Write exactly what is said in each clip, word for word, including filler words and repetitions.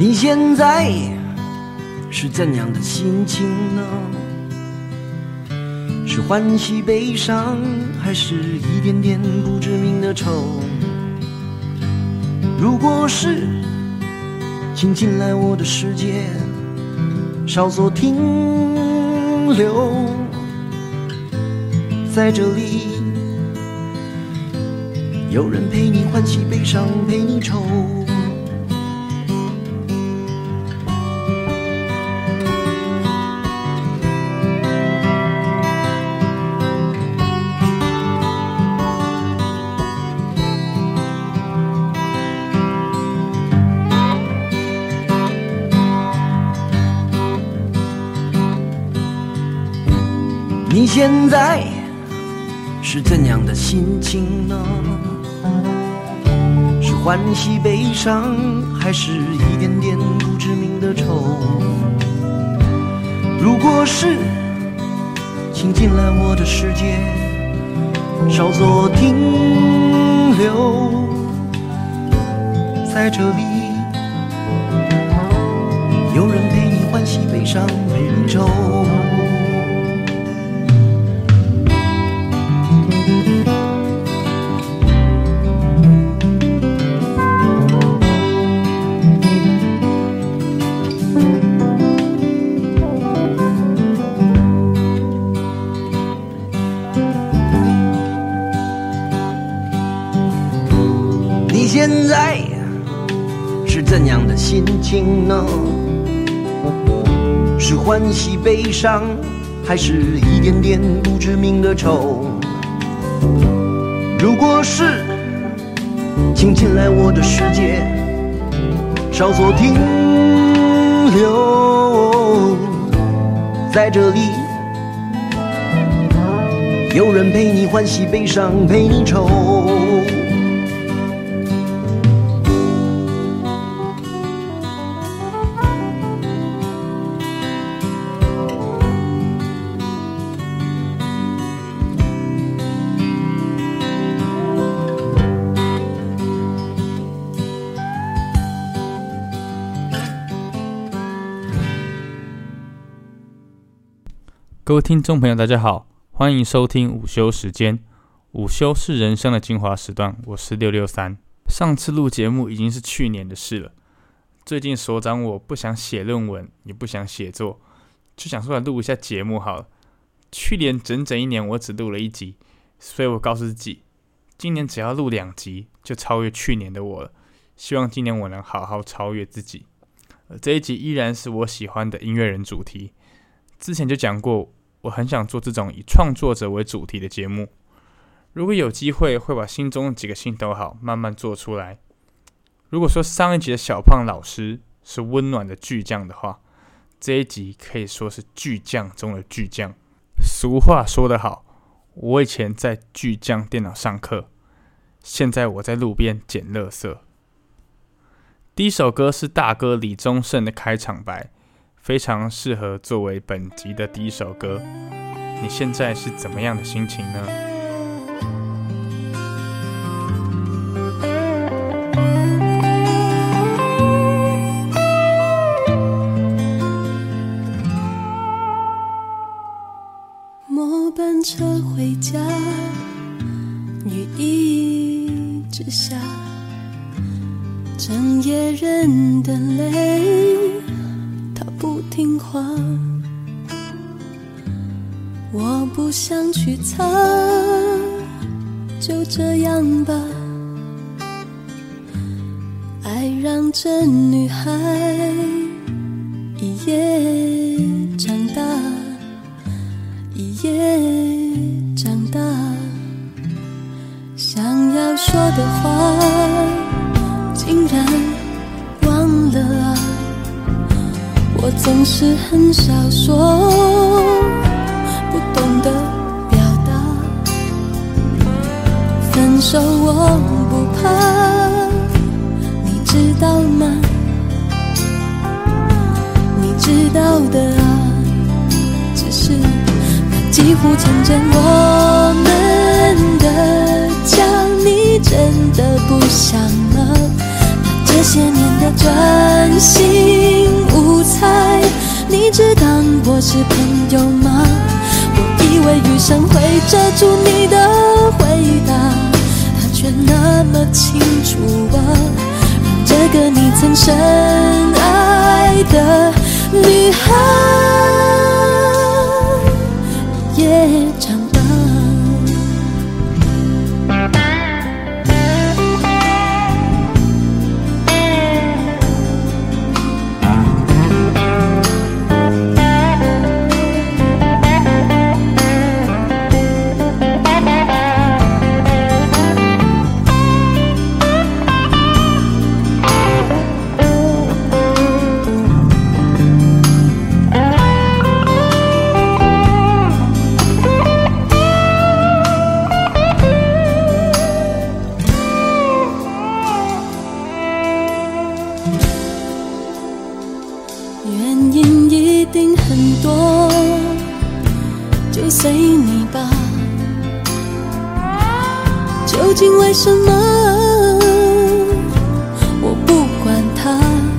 你现在是怎样的心情呢？是欢喜悲伤，还是一点点不知名的愁？如果是，请进来我的世界，稍作停留，在这里有人陪你欢喜悲伤，陪你愁。你现在是怎样的心情呢？是欢喜悲伤，还是一点点不知名的愁？如果是，请进来我的世界，稍作停留，在这里有人陪你欢喜悲伤，陪你愁。你现在是怎样的心情呢？是欢喜悲伤，还是一点点不知名的愁？如果是，请进来我的世界，稍作停留，在这里有人陪你欢喜悲伤，陪你愁。 各位听众朋友大家好，欢迎收听午休时间。午休是人生的精华时段，我是六六三。上次录节目已经是去年的事了，最近所长我不想写论文，也不想写作，就想出来录一下节目好了。去年整整一年我只录了一集，所以我告诉自己，今年只要录两集就超越去年的我了。希望今年我能好好超越自己。而这一集依然是我喜欢的音乐人主题。之前就讲过，我很想做这种以创作者为主题的节目。如果有机会，会把心中的几个心头好慢慢做出来。如果说上一集的小胖老师是温暖的巨匠的话，这一集可以说是巨匠中的巨匠。俗话说得好，我以前在巨匠电脑上课，现在我在路边捡垃圾。第一首歌是大哥李宗盛的开场白，非常适合作为本集的第一首歌。你现在是怎么样的心情呢？ 末班车回家，雨一直下，整夜人的泪不听话，我不想去擦，就这样吧。爱让这女孩一夜长大，一夜长大，想要说的话竟然忘了啊。我总是很少说，不懂得表达。分手我不怕，你知道吗？你知道的啊，只是那几乎成真我们的家，你真的不想了。那这些年的专专心无猜。你只当我是朋友吗？我以为雨伞会遮住你的回答，它却那么清楚啊，让这个你曾深爱的女孩也长大。原因一定很多，就随你吧。究竟为什么我不管它？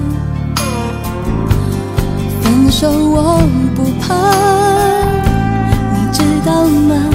分手我不怕，你知道吗？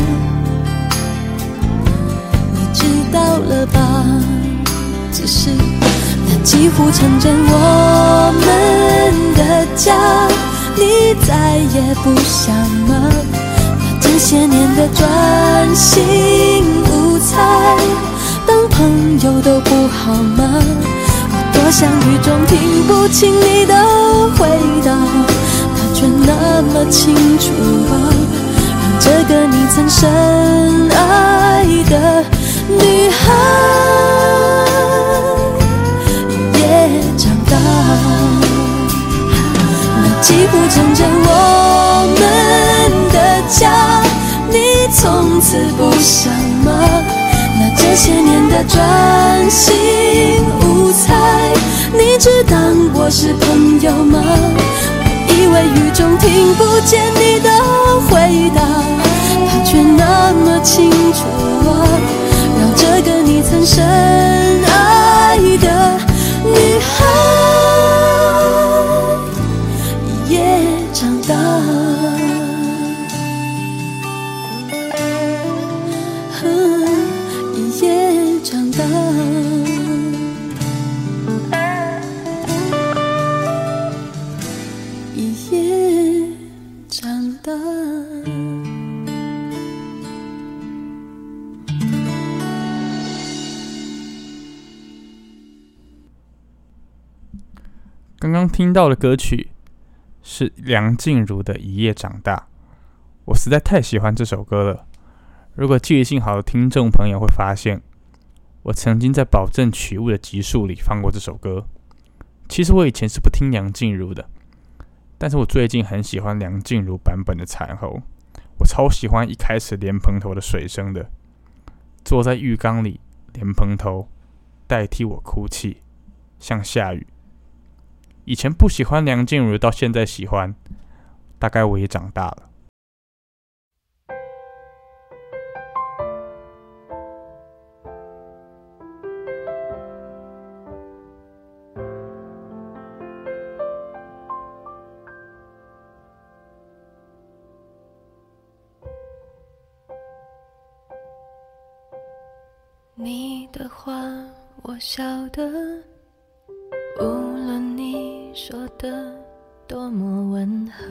你知道了吧？只是那几乎成真我们的家，你再也不想吗？那这些年的专心无猜，当朋友都不好吗？我多想雨中听不清你的回答，它却那么清楚啊，让这个你曾深爱的女孩也长大。那几乎成真我们的家，你从此不想吗？那这些年的专心无猜，你只当我是朋友吗？我以为雨中听不见你的回答，它却那么清楚啊，让这个你曾深爱的女孩也长大。也长大，也长大。 刚刚听到的歌曲是梁静茹的《一夜长大》，我实在太喜欢这首歌了。如果记性好的听众朋友会发现，我曾经在保证曲物的集数里放过这首歌。其实我以前是不听梁静茹的，但是我最近很喜欢梁静茹版本的《彩虹》，我超喜欢一开始莲蓬头的水声的，坐在浴缸里，莲蓬头代替我哭泣，像下雨。以前不喜欢梁静茹，到现在喜欢，大概我也长大了。 你的话我晓得，无论你说的多么温和，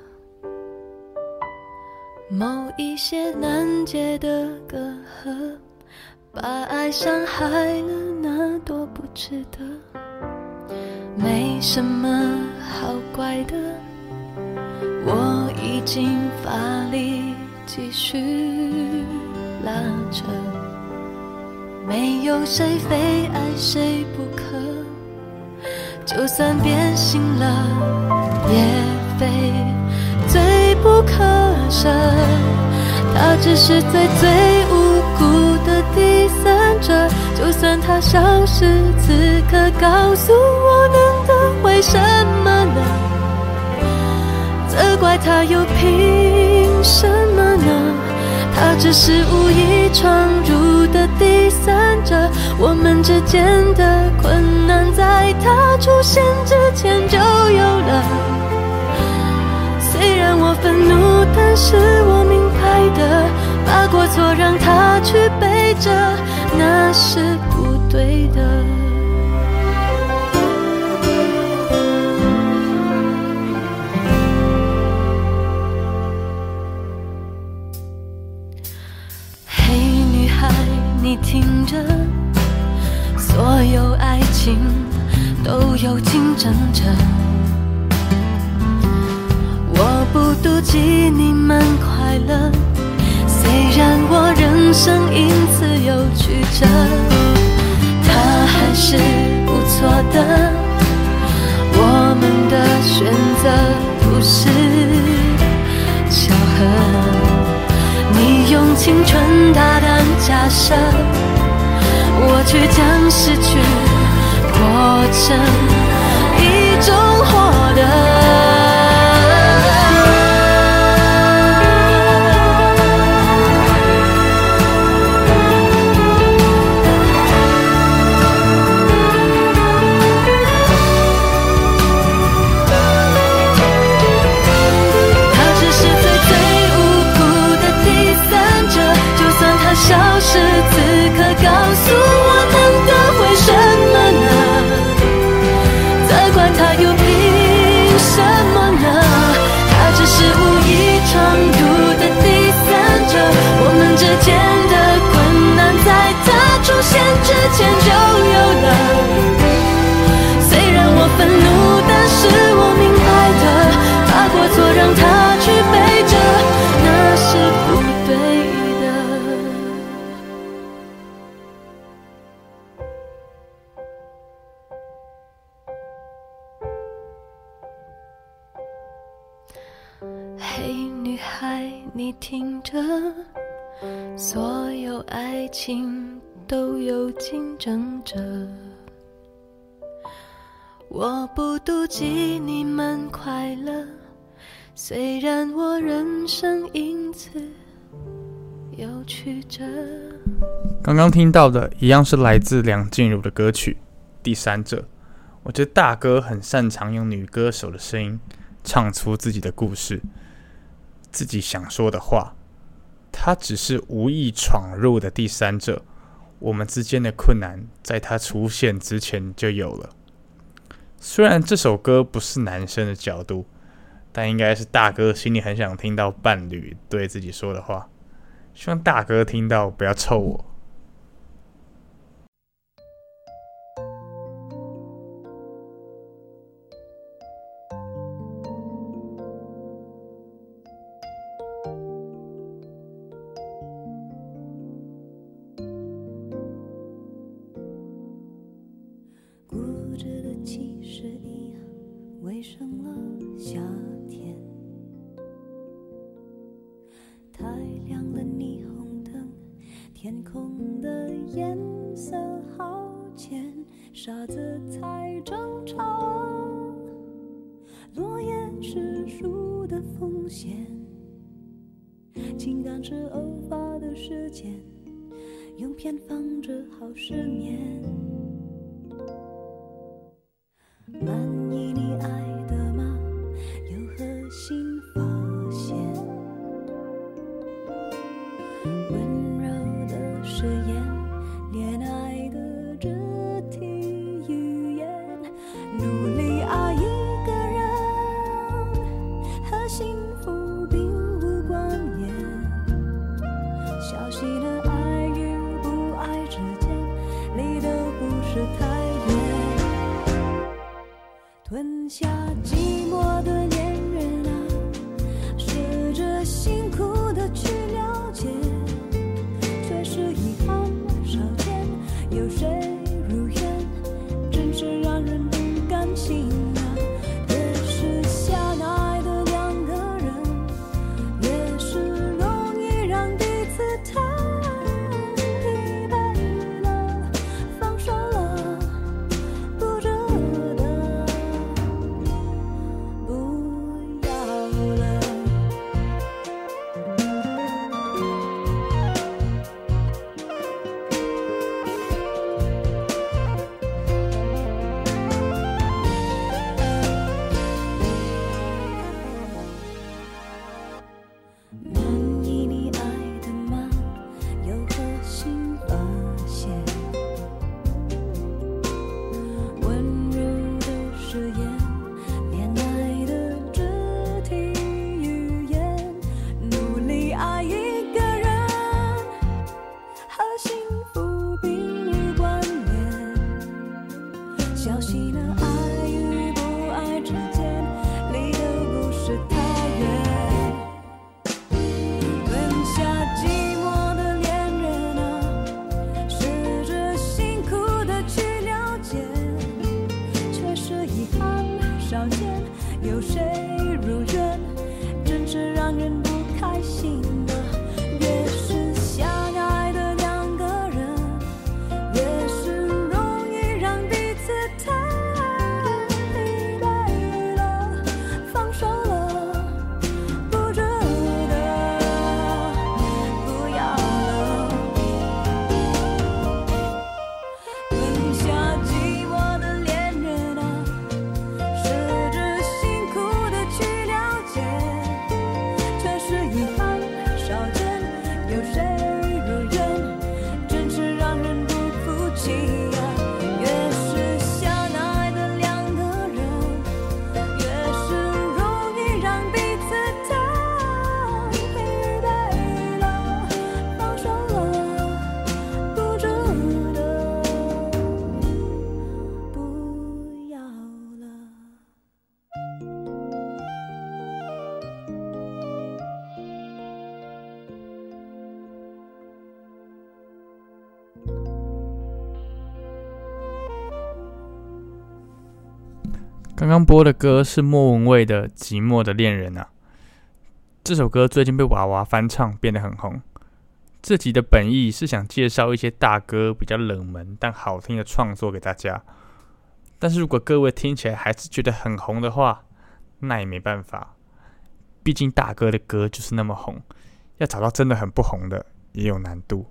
某一些难解的隔阂，把爱伤害了，那多不值得。没什么好怪的，我已经乏力继续拉扯，没有谁非爱谁不可，就算变心了也非罪不可赦。他只是最最无辜的第三者，就算他消失，此刻告诉我能得回什么呢？责怪他又凭什么呢？他只是无意闯入的第三着，我们之间的困难在他出现之前就有了。虽然我愤怒，但是我明白的，把过错让他去背着，那是不对的。嘿，女孩，你听着，所有爱情都有竞争者。我不妒忌你们快乐，虽然我人生因此有曲折，他还是不错的。我们的选择不是巧合，你用青春大胆假设，我却将失去过成一种获得。消失，此刻告诉我能得回什么呢？责怪他又凭什么呢？他只是无意闯入的第三者，我们之间的困难在他出现之前就有了。虽然我愤怒，但是我明白的，把过错让他去背着，那是不对的。嘿，女孩，你听着，所有爱情都有竞争者。我不妒忌你们快乐，虽然我人生因此有曲折。 刚刚听到的一样是来自梁静茹的歌曲《第三者》。我觉得大哥很擅长用女歌手的声音唱出自己的故事，自己想说的话。他只是无意闯入的第三者，我们之间的困难在他出现之前就有了。虽然这首歌不是男生的角度，但应该是大哥心里很想听到伴侣对自己说的话。希望大哥听到不要臭我。 固执的其实一样围上了夏天，太亮的霓虹灯，天空的颜色好浅，傻子才争吵，落叶是树的风险，情感是偶发的事件，用偏方治好失眠。满意你爱的吗？有何新发现？温柔的誓言，恋爱的肢体语言，努力爱一个人，和幸福并无关联。小心的爱与不爱之间，你都不惜呢，爱与不爱之间离得不是太远。吞下寂寞的恋人啊，试着辛苦的去了解，却是遗憾少见。有谁如愿，真是让人不开心的。越是相爱的两个人，越是容易让彼此太疲惫了，放手了，不值得，不要了。吞下寂寞的恋人啊，试着辛苦的去了解，却是遗憾少见。有谁如愿，真是让人不服气呀。越是相爱的两个人，越是容易让彼此太疲惫了，放手了，不值得，不要了。 刚刚播的歌是莫文蔚的《寂寞的恋人》啊，这首歌最近被娃娃翻唱，变得很红。这集的本意是想介绍一些大歌比较冷门但好听的创作给大家，但是如果各位听起来还是觉得很红的话，那也没办法，毕竟大歌的歌就是那么红，要找到真的很不红的也有难度。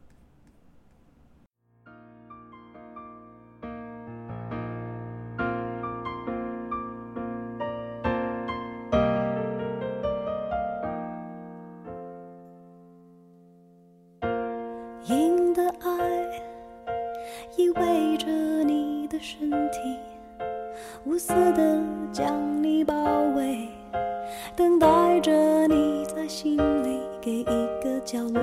硬的爱依偎着你的身体，无私的将你包围，等待着你在心里给一个角落，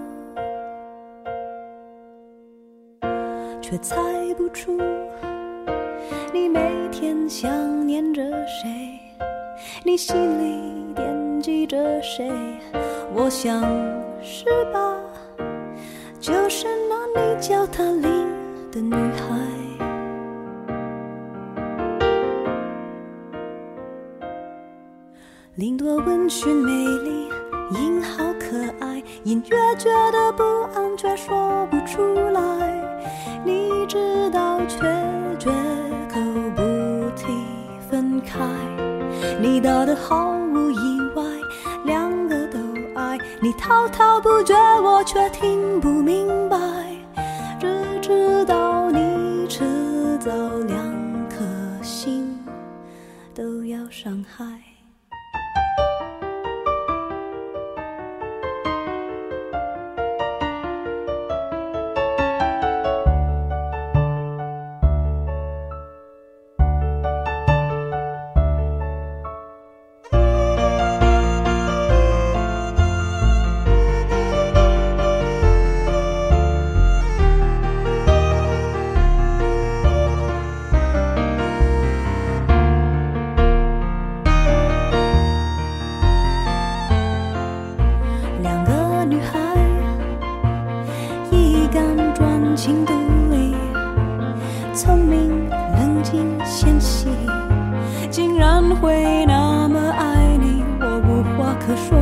却猜不出你每天想念着谁，你心里惦记着谁。我想是吧，就是那你叫她林的女孩。林多温驯美丽，音好可爱，隐约觉得不安却说不出来，你知道却绝口不提分开，你答得毫无意外，两个都爱，你滔滔不绝，我却听不明白，只知道你迟早两颗心都要伤害。情独立，聪明冷静纤细，竟然会那么爱你，我无话可说。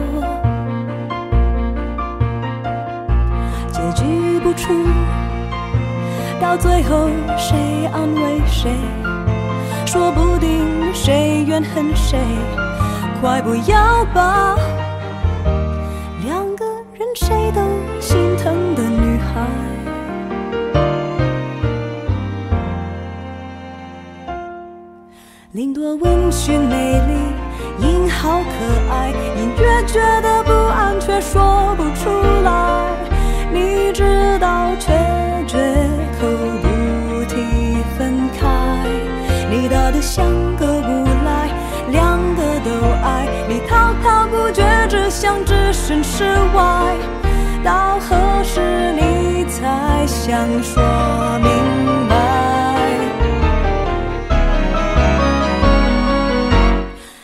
结局不出，到最后谁安慰谁，说不定谁怨恨谁，快不要吧，两个人谁都心疼的女孩。林多温驯美丽，音好可爱，隐约觉得不安却说不出来，你知道却绝口不提分开，你答得像个无赖，两个都爱，你滔滔不绝，只想置身事外，到何时你才想说明白？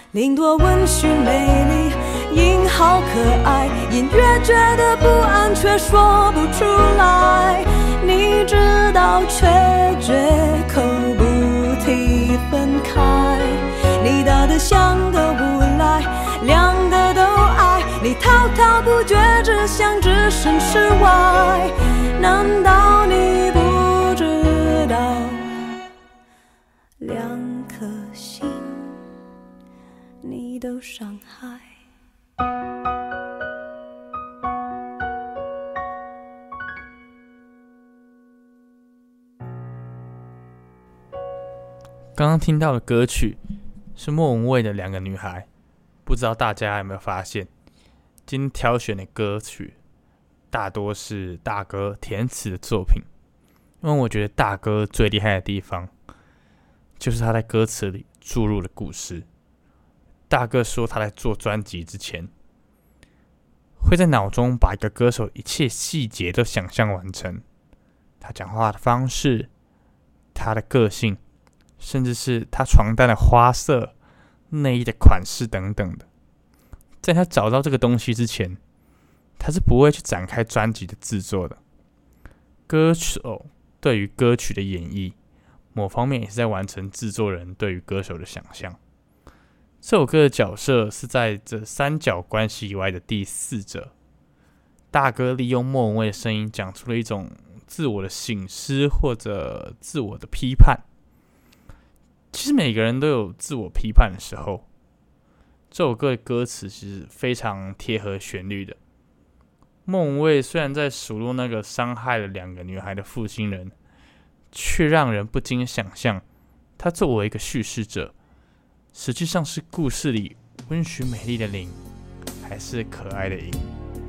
林多温煦美丽，因好可爱，隐约觉得不安，却说不出来。你知道，却绝口不提分开。你大的像个无赖，两个都爱，你滔滔不绝，只想置身事外。难道你不知道，两颗心你都伤害？ 刚刚听到的歌曲是莫文蔚的《两个女孩》，不知道大家有没有发现，今天挑选的歌曲大多是大哥填词的作品，因为我觉得大哥最厉害的地方就是他在歌词里注入了故事。大哥说他在做专辑之前，会在脑中把一个歌手一切细节都想象完成，他讲话的方式，他的个性，甚至是他床单的花色、内衣的款式等等的。在他找到这个东西之前，他是不会去展开专辑的制作的。歌手对于歌曲的演绎，某方面也是在完成制作人对于歌手的想象。这首歌的角色是在这三角关系以外的第四者。大哥利用莫文蔚的声音讲出了一种自我的省思或者自我的批判。其实每个人都有自我批判的时候。这首歌的歌词其实非常贴合旋律的。莫文蔚虽然在数落那个伤害了两个女孩的负心人，却让人不禁想象，他作为一个叙事者，实际上是故事里温煦美丽的灵，还是可爱的影？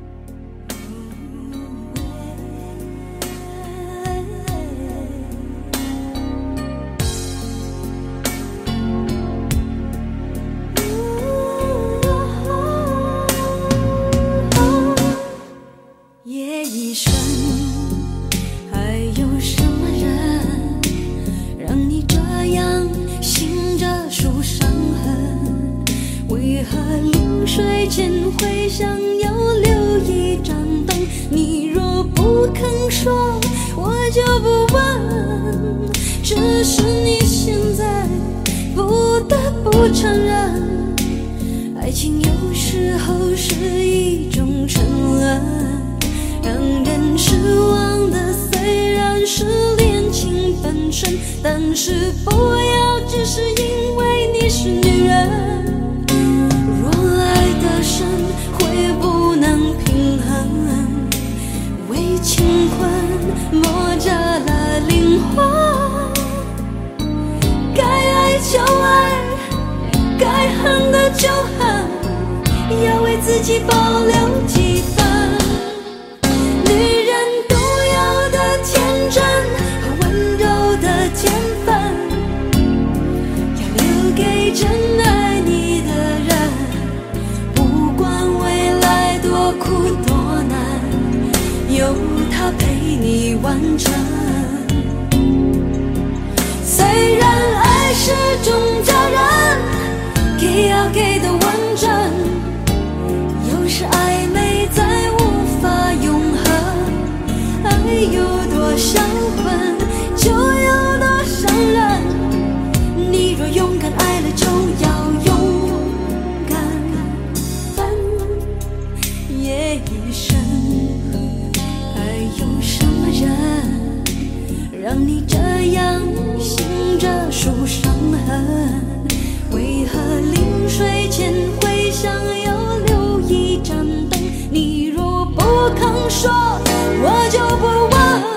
夜已深，还有什么人让你这样醒着数伤痕？为何临睡前会想要留一盏灯？你若不肯说，我就不问。只是你现在不得不承认，爱情有时候是一种沉沦，让人失望的虽然是恋情本身，但是不要只是因为你是女人。若爱的深会不能平衡，为情困磨折了灵魂，该爱就爱，该恨的就恨，要为自己保留几分。女人独有的天真和温柔的天分，要留给真爱你的人，不管未来多苦多难，有他陪你完成。虽然爱是种责任，给要给的完整，有时暧昧在无法永恒，爱有多伤魂，就有多伤人。你若勇敢爱了，就要勇敢分。夜已深，还有什么人让你这样醒着数伤痕？为何临睡前会想要留一盏灯？你若不肯说，我就不问。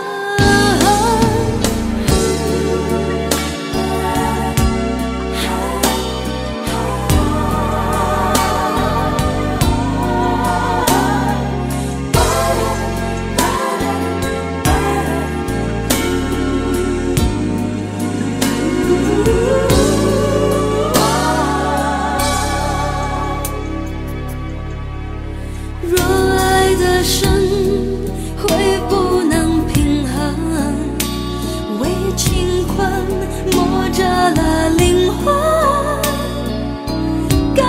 若爱的深会不能平衡，为情困磨折了灵魂，该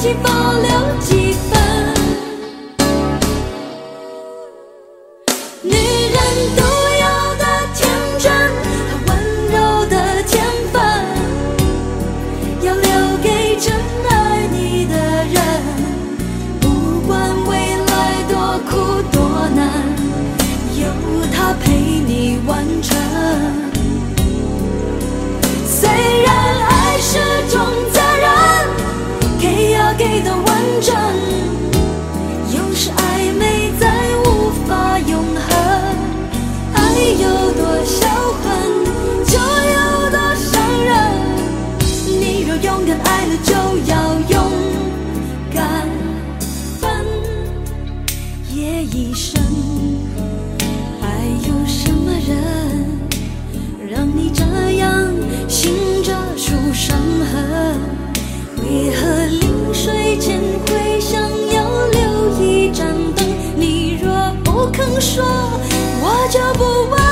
己保留几分。女人独有的天真和温柔的天分，要留给真爱你的人。不管未来多苦多难，有他陪你完成。虽然爱是种责任，给要给的完整，有时暧昧再无法永恒。爱有多销魂，就有多伤人。你若勇敢爱了，就要勇敢分。夜已深，还有什么人让你这样醒着出伤痕？为何临睡前会想要留一盏灯？你若不肯说，我就不问。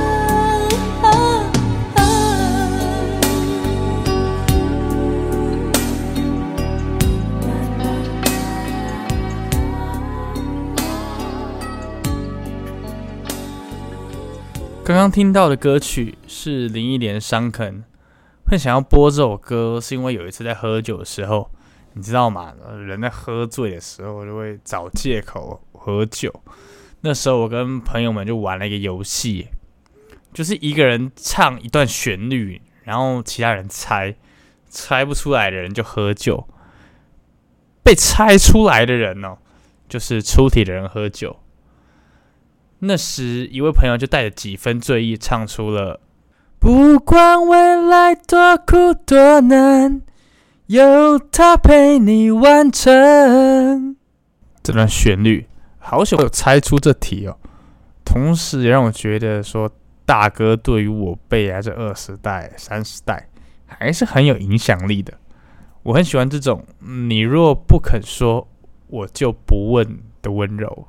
刚刚听到的歌曲是林忆莲的《伤痕》。会想要播这首歌，是因为有一次在喝酒的时候，你知道吗？人在喝醉的时候就会找借口喝酒。那时候我跟朋友们就玩了一个游戏，就是一个人唱一段旋律，然后其他人猜，猜不出来的人就喝酒，被猜出来的人哦，就是出题的人喝酒。那时一位朋友就带着几分醉意唱出了不管未来多苦多难，有他陪你完成。这段旋律好想有猜出这题哦，同时也让我觉得说，大哥对于我辈啊这二十代、三十代还是很有影响力的。我很喜欢这种你若不肯说，我就不问的温柔。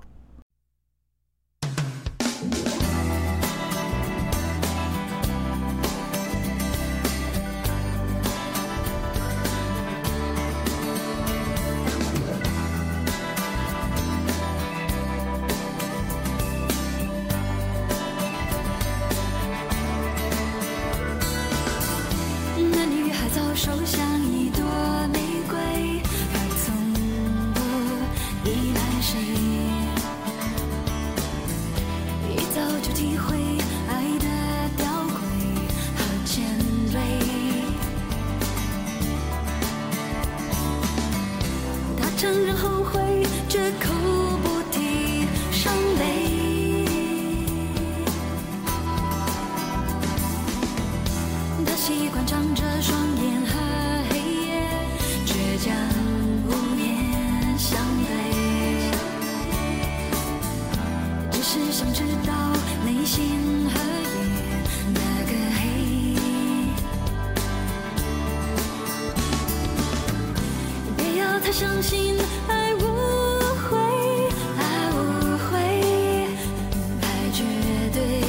手像一朵玫瑰，而从不依赖谁。一早就体会爱的吊诡和尖锐。他承认后悔，绝口不提伤悲。他习惯张着双眼。将无言相对，只是想知道内心和夜那个黑。别要他相信爱无悔，爱无悔，爱绝对。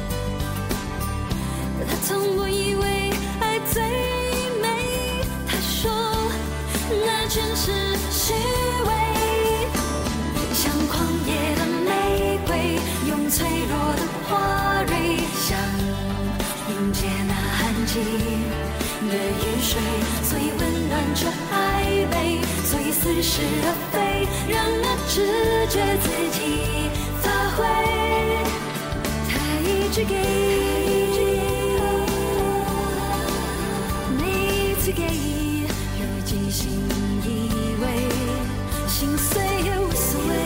他从不以为爱最美，他说那全是虚伪，像狂野的玫瑰，用脆弱的花蕊，想迎接那寒季的雨水，最温暖却暧昧，最似是而非，让那直觉自己发挥。他一直给，每次给。即兴以为心碎也无所谓，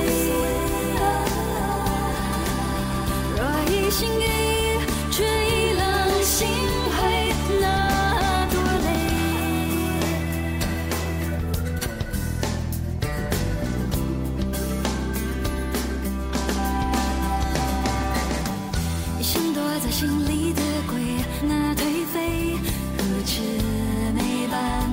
若一心给，却已让心灰，那多累。一心躲在心里的鬼，那颓废如魑魅般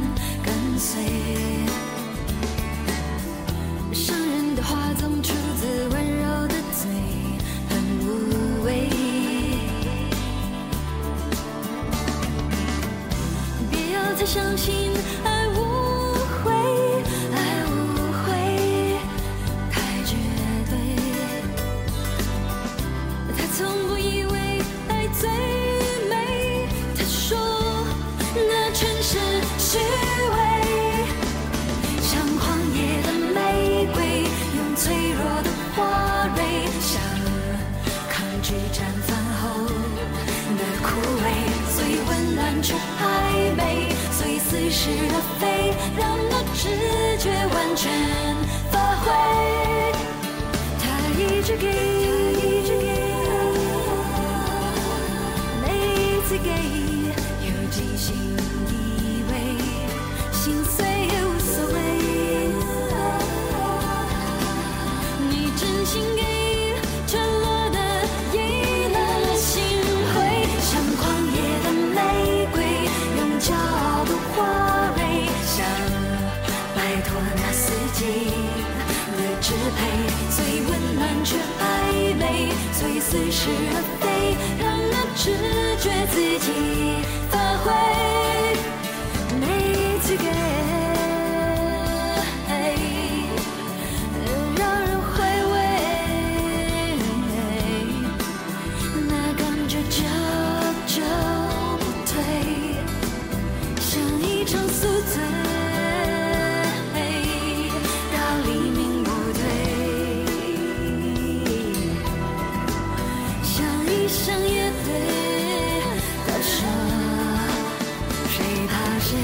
是而非，让那直觉完全发挥。他一直给，每一次给，有几心以为，心碎也无所谓。你真心给，沉落的遗了心灰，像狂野的玫瑰，用骄傲的花蕊，想摆脱那四季的支配，最温暖却暧昧，最似是而非，让那直觉自己发挥。每一次给，让人回味，那感觉久久不退，像一场宿醉，到黎明不退，像一生也对，到说谁怕谁。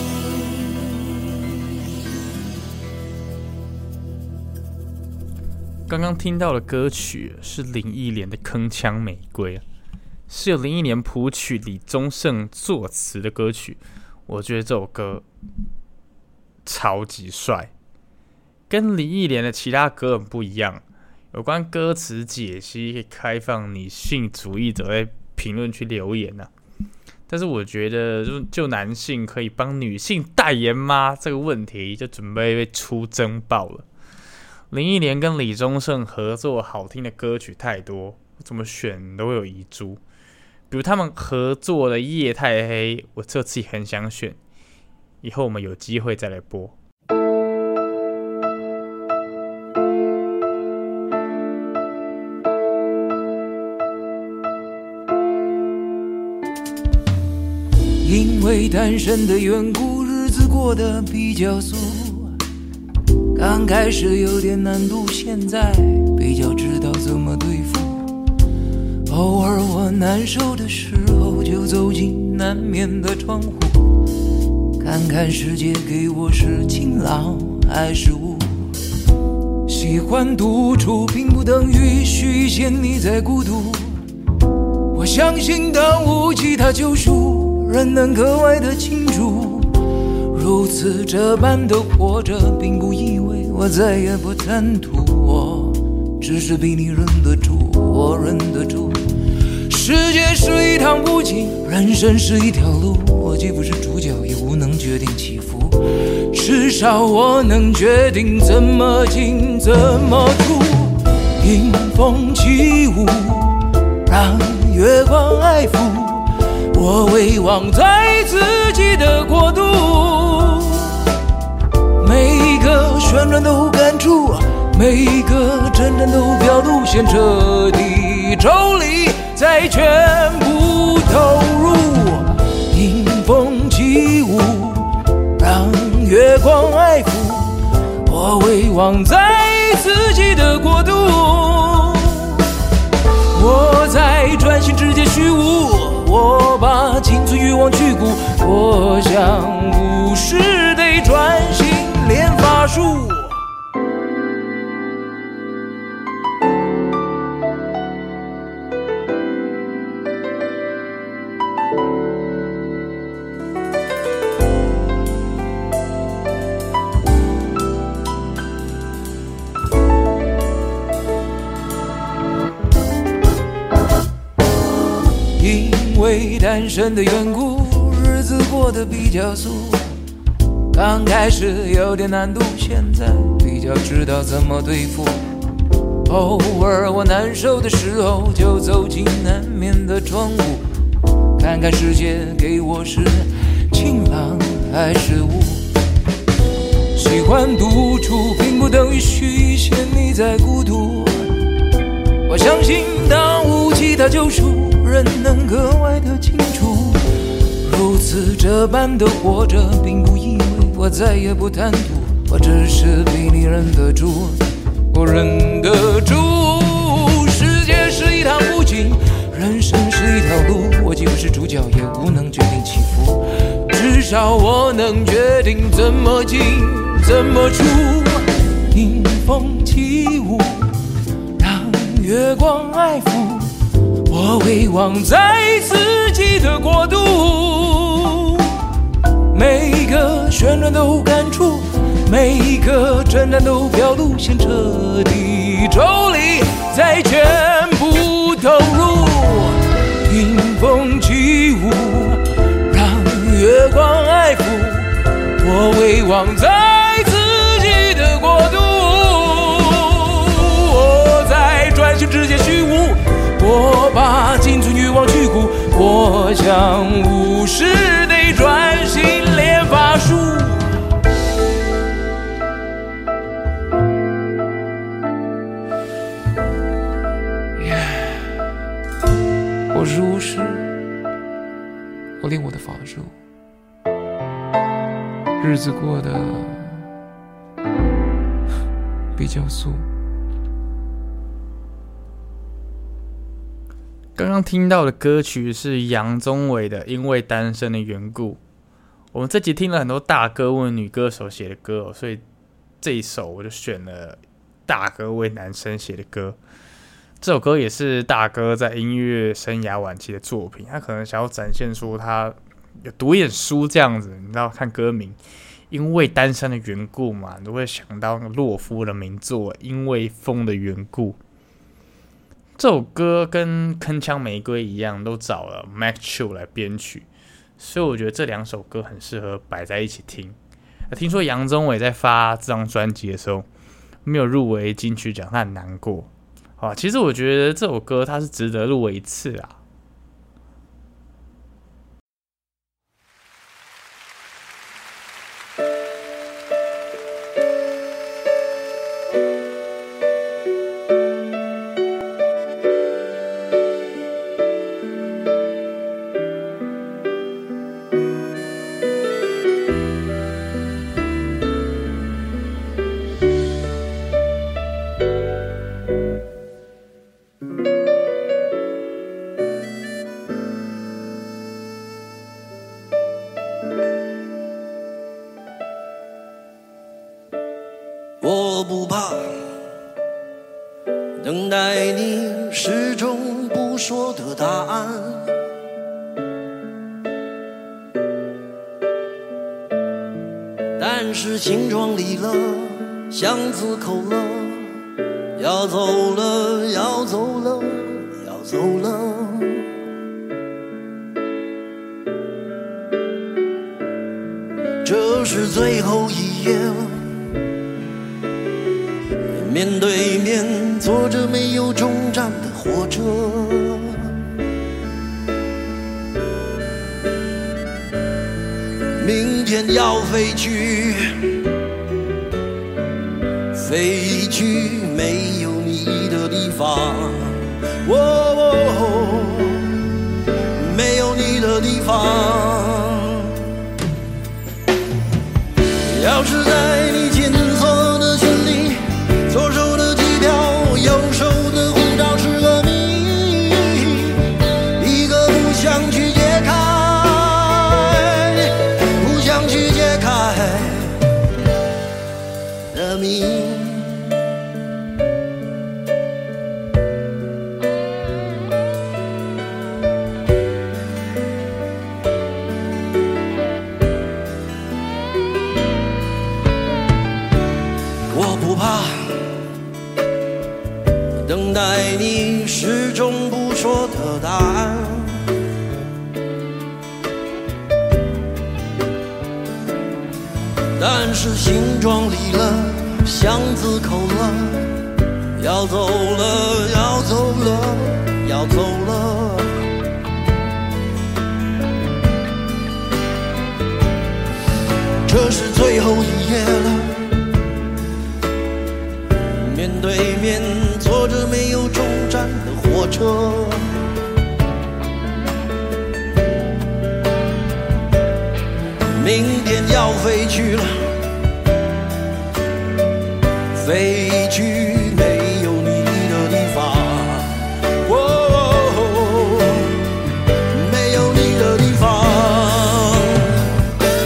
刚刚听到的歌曲是林忆莲的《铿锵玫瑰》，是由林忆莲谱曲、李宗盛作词的歌曲。我觉得这首歌超级帅，跟林忆莲的其他歌很不一样。有关歌词解析，可以开放女性主义者在评论区留言啊。但是我觉得就，就男性可以帮女性代言吗？这个问题就准备被出征爆了。林忆莲跟李宗盛合作好听的歌曲太多，怎么选都会有遗珠。比如他们合作的《夜太黑》，我这次也很想选，以后我们有机会再来播。 因为单身的缘故，日子过得比较俗。刚开始有点难度，现在比较知道怎么对付。偶尔我难受的时候，就走进南面的窗户，看看世界给我是晴朗还是雾。喜欢独处，并不等于虚陷你在孤独。我相信当无其他救赎，人能格外的清楚。如此这般的活着，并不意味我再也不贪图，我只是比你忍得住，我忍得住。世界是一趟不景，人生是一条路，我既不是主角，也无能决定起伏，至少我能决定怎么进怎么出。迎风起舞，让月光爱抚，我微望在自己的国度，每一个旋转都感触，每一个真正都表露，先彻底抽离，再全部投入。迎风起舞，让月光爱抚，我微望在自己的国度，我在专心直接虚无，我把青春欲望去骨，我想不是得专心练法术。因为单身的缘故，日子过得比较俗。刚开始有点难度，现在比较知道怎么对付。偶尔我难受的时候，就走进南面的窗户，看看世界给我是晴朗还是雾。喜欢独处，并不等于虚陷你在孤独。我相信当无其他救赎，人能格外的清楚。如此这般的活着，并不意味我再也不贪图，我只是比你忍得住，我忍得住。世界是一趟不景，人生是一条路，我既不是主角，也无能决定起伏，至少我能决定怎么进怎么出。迎风起舞，让月光爱抚，我回望在自己的国度。每一个旋转都感触，每一个震撼都表露，先彻底抽离，再全部投入。迎风起舞，让月光爱抚，我回望在自己的国度。我在转型之间虚无，我把仅存欲望去骨，我将无视地转型练法术。我是巫师，我练我的法术，日子过得比较素。 刚刚听到的歌曲是杨宗纬的《因为单身的缘故》。我们这集听了很多大哥为女歌手写的歌、哦、所以这一首我就选了大哥为男生写的歌。这首歌也是大哥在音乐生涯晚期的作品，他可能想要展现出他有读一点书这样子。你知道看歌名因为单身的缘故嘛，你都会想到洛夫的名作《因为风的缘故》。这首歌跟铿锵玫瑰一样，都找了 Mac Chill 来编曲，所以我觉得这两首歌很适合摆在一起听。听说杨宗纬在发这张专辑的时候没有入围金曲奖，他很难过。啊，其实我觉得这首歌它是值得入围一次啊。 我不怕等待你始终不说的答案，但是新装离了，巷子口了，要走了，要走了，要走了。这是最后一夜了，面对面坐着没有终站的火车，明天要飞去，飞去没有你的地方，哦哦，没有你的地方。要是在你检测的群里，左手的机票，右手的护照是个谜，一个不想去解开，不想去解开的谜。我不怕等待你始终不说的答案，但是新装离了，巷子口了，要走了，要走了，要走了。这是最后一夜了，面对面坐着没有终站的火车，明天要飞去了，飞去没有你的地方，哦，没有你的地方。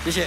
谢谢。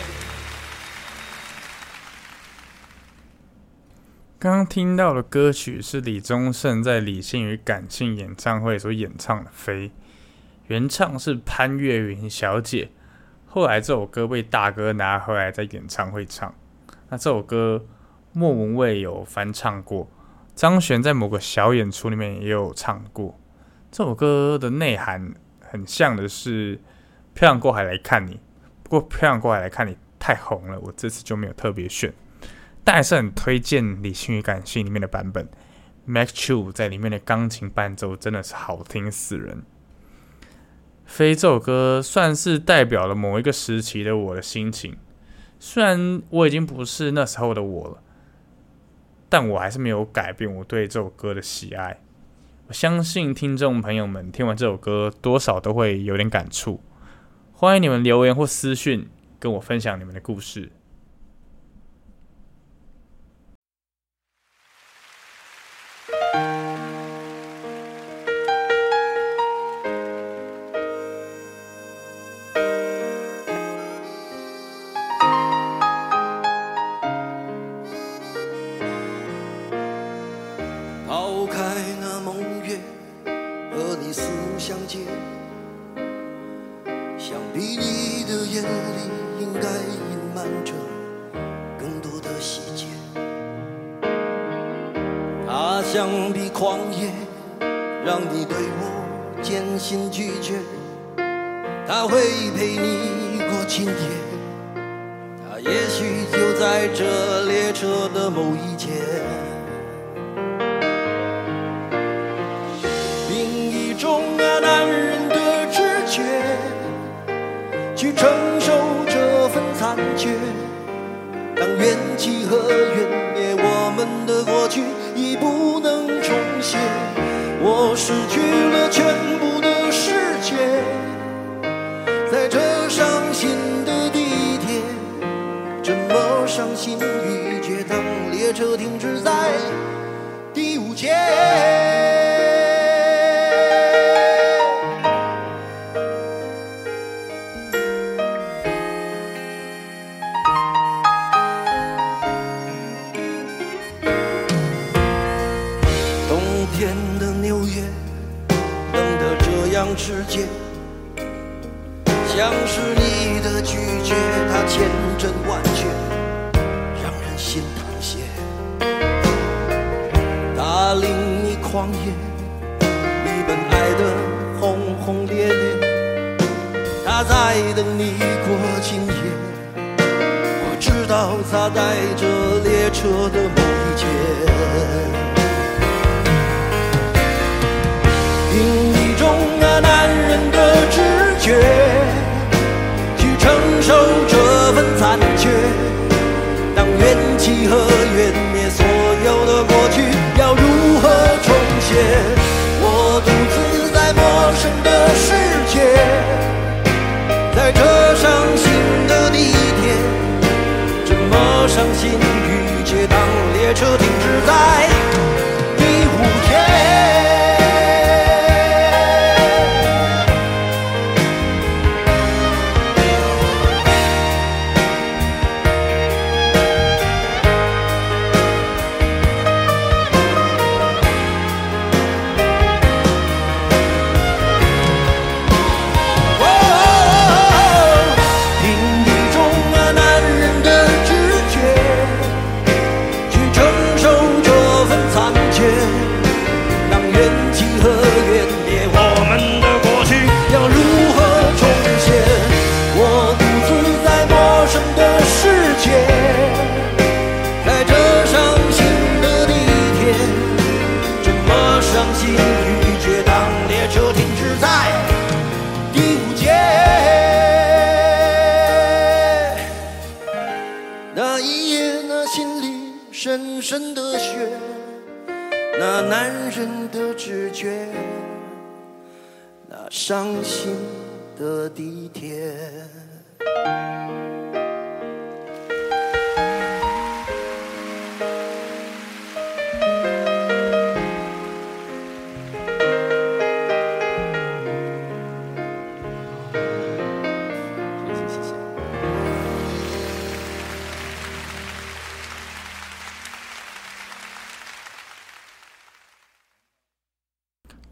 刚刚听到的歌曲是李宗盛在理性与感性演唱会所演唱的《飞》，原唱是潘越云小姐。后来这首歌被大哥拿回来在演唱会唱。那这首歌莫文蔚有翻唱过，张悬在某个小演出里面也有唱过。这首歌的内涵很像的是《漂洋过海来看你》，不过《漂洋过海来看你》太红了，我这次就没有特别选。但还是很推荐《理性与感性》里面的版本 ，Max Chu 在里面的钢琴伴奏真的是好听死人。飞这首歌算是代表了某一个时期的我的心情，虽然我已经不是那时候的我了，但我还是没有改变我对这首歌的喜爱。我相信听众朋友们听完这首歌，多少都会有点感触。欢迎你们留言或私讯跟我分享你们的故事。 抛开那梦月，和你四目相接，想必你的眼里应该隐瞒着更多的细节。它像比狂野，让你对我渐行拒绝。它会陪你过今夜，它也许就在这列车的某一节。男人的直觉，去承受这份残缺。当怨气和怨灭，我们的过去已不能重写。我失去了全部的世界，在这伤心的地铁，这么伤心欲绝。当列车停止在第五节。世界像是你的拒绝，它千真万确，让人心淌血。它令你狂野，你本爱的轰轰烈烈。它在等你过今夜，我知道它在这列车的某一节。因一种男人的直觉，去承受这份残缺。当怨气和怨灭，所有的过去要如何重写？我独自在陌生的世界，在这伤心的地铁，这么伤心欲绝。当列车停止在第五节。深深的雪，那男人的直觉，那伤心的地铁。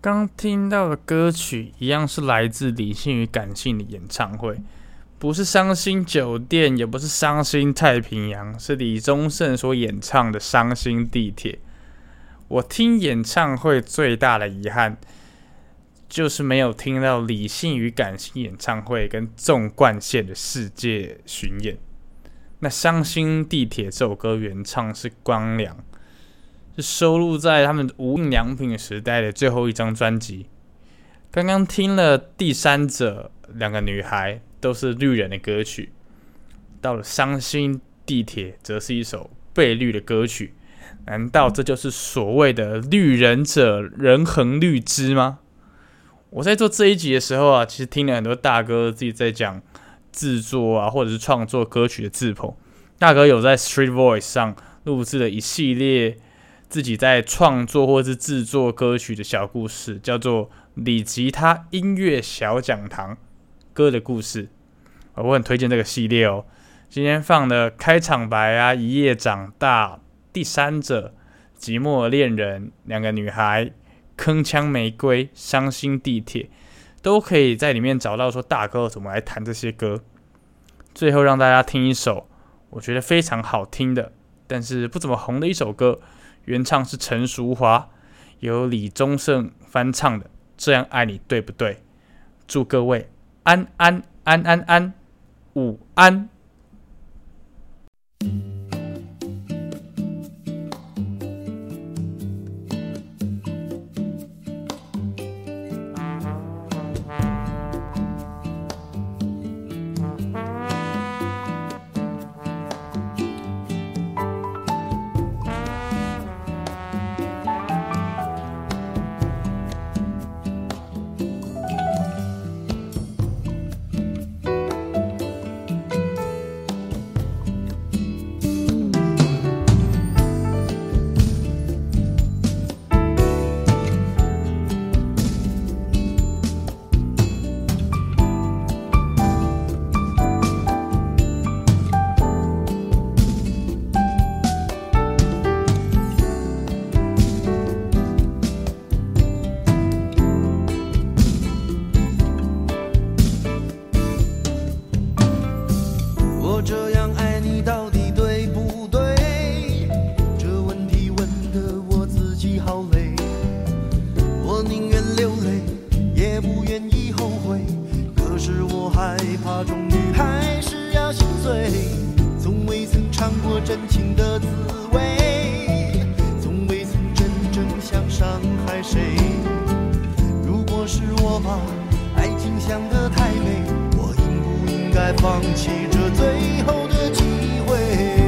刚听到的歌曲一样是来自理性与感性的演唱会，不是伤心酒店，也不是伤心太平洋，是李宗盛所演唱的伤心地铁。我听演唱会最大的遗憾就是没有听到理性与感性演唱会跟纵贯线的世界巡演。那伤心地铁这首歌原唱是光良，是收录在他们无印良品时代的最后一张专辑。刚刚听了第三者两个女孩都是绿人的歌曲，到了伤心地铁则是一首被绿的歌曲。难道这就是所谓的绿人者人恒绿之吗？我在做这一集的时候啊，其实听了很多大哥自己在讲制作啊，或者是创作歌曲的自捧。大哥有在 Street Voice 上录制了一系列自己在创作或是制作歌曲的小故事，叫做李吉他音乐小讲堂歌的故事。我很推荐这个系列哦。今天放的开场白啊，一夜长大、第三者、寂寞恋人、两个女孩、铿锵玫瑰、伤心地铁，都可以在里面找到说大哥怎么来弹这些歌。最后让大家听一首我觉得非常好听的，但是不怎么红的一首歌，原唱是陈淑华，由李宗盛翻唱的《这样爱你对不对》。祝各位安安安安安午安。 放弃这最后的机会。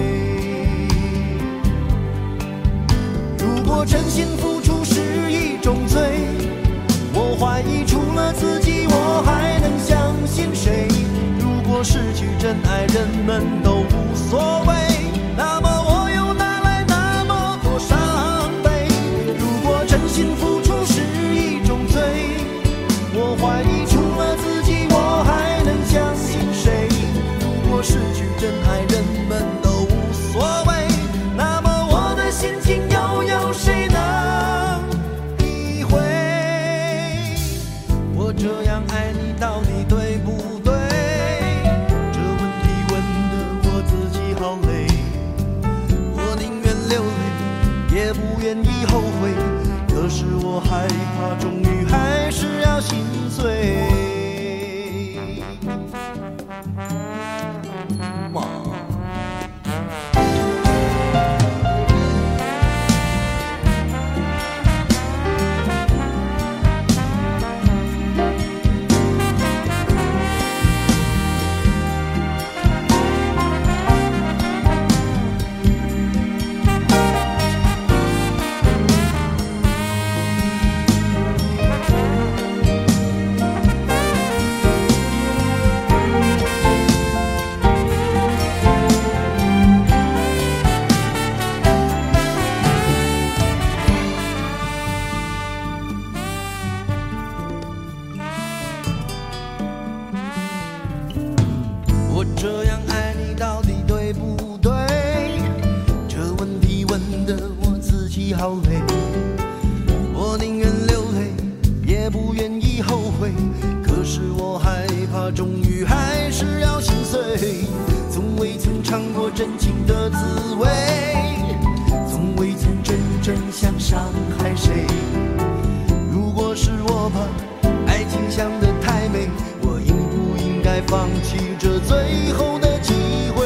如果真心付出是一种罪，我怀疑除了自己我还能相信谁。如果失去真爱人们都无所谓，那么我又哪来那么多伤悲。如果真心付出是一种罪，我怀疑除了自己我还能相信谁。如果失去真爱人们都无所谓，那么我的心情又有谁能体会。我这样爱你到底对不对？这问题问得我自己好累，我宁愿流泪也不愿意后悔，可是我害怕终于还是要心碎。我这样爱你到底对不对？这问题问得我自己好累，我宁愿流泪会，可是我害怕，终于还是要心碎。从未曾尝过真情的滋味，从未曾真正想伤害谁。如果是我把爱情想得太美，我应不应该放弃这最后的机会？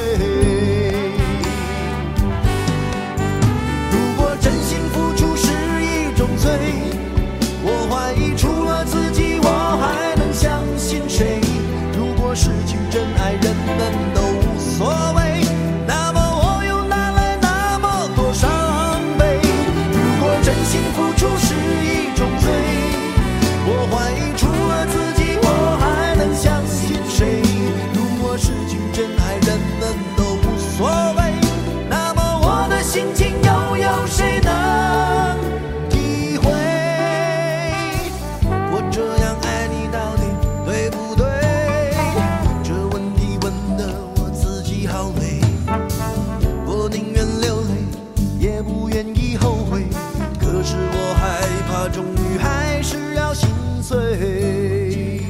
如果真心付出是一种罪，我怀疑除了自己我还能相信谁？如果失去真爱人们都无所谓，那么我又哪来那么多伤悲？如果真心付出是一种罪，我怀疑除了自己我还能相信谁？如果失去真爱人们都无所谓，那么我的心情又有谁能体会？我这样爱你到底对不对？这问题问得我自己好累，我宁愿流泪也不愿意后悔，可是我害怕终于还是要心碎。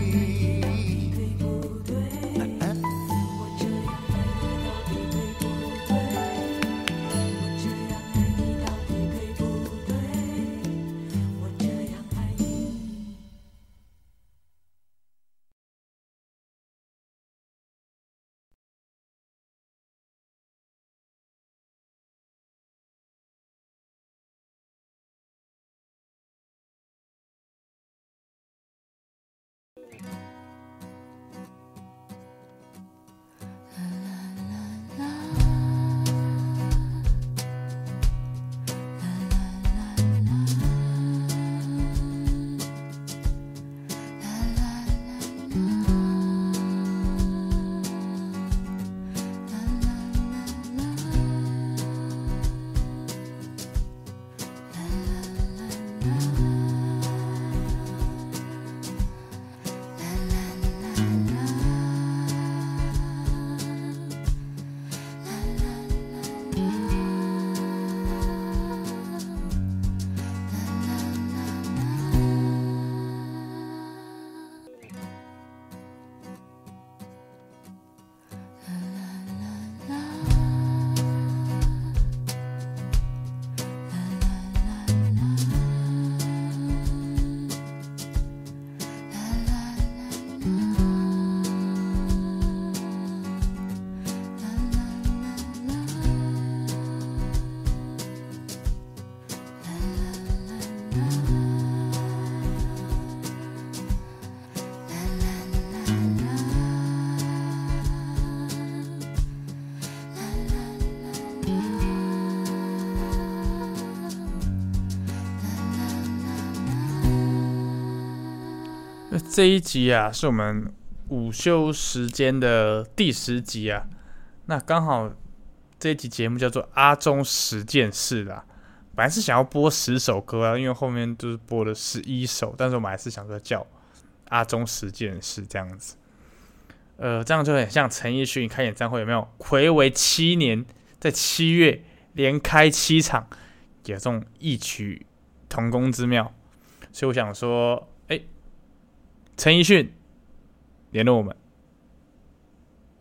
这一集啊，是我们午休时间的第十集啊。那刚好这一集节目叫做《阿中十件事》啦。本来是想要播十首歌啊，因为后面就是播了十一首，但是我们还是想说叫阿中十件事这样子。呃，这样就很像陈奕迅开演唱会，有没有？睽违七年，在七月连开七场，有这种异曲同工之妙。所以我想说，哎，陈奕迅联络我们，